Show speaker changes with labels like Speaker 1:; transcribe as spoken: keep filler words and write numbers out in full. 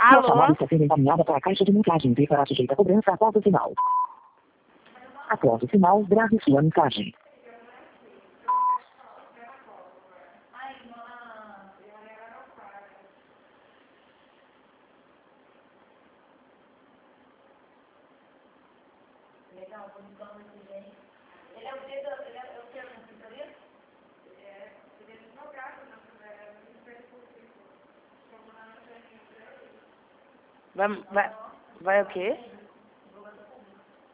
Speaker 1: Sua chamada
Speaker 2: Alô?
Speaker 1: está sendo encaminhada para a caixa de mensagem e será sujeita a cobrança após o sinal. Após o sinal, grave sua mensagem.
Speaker 2: Vai, vai, vai o quê?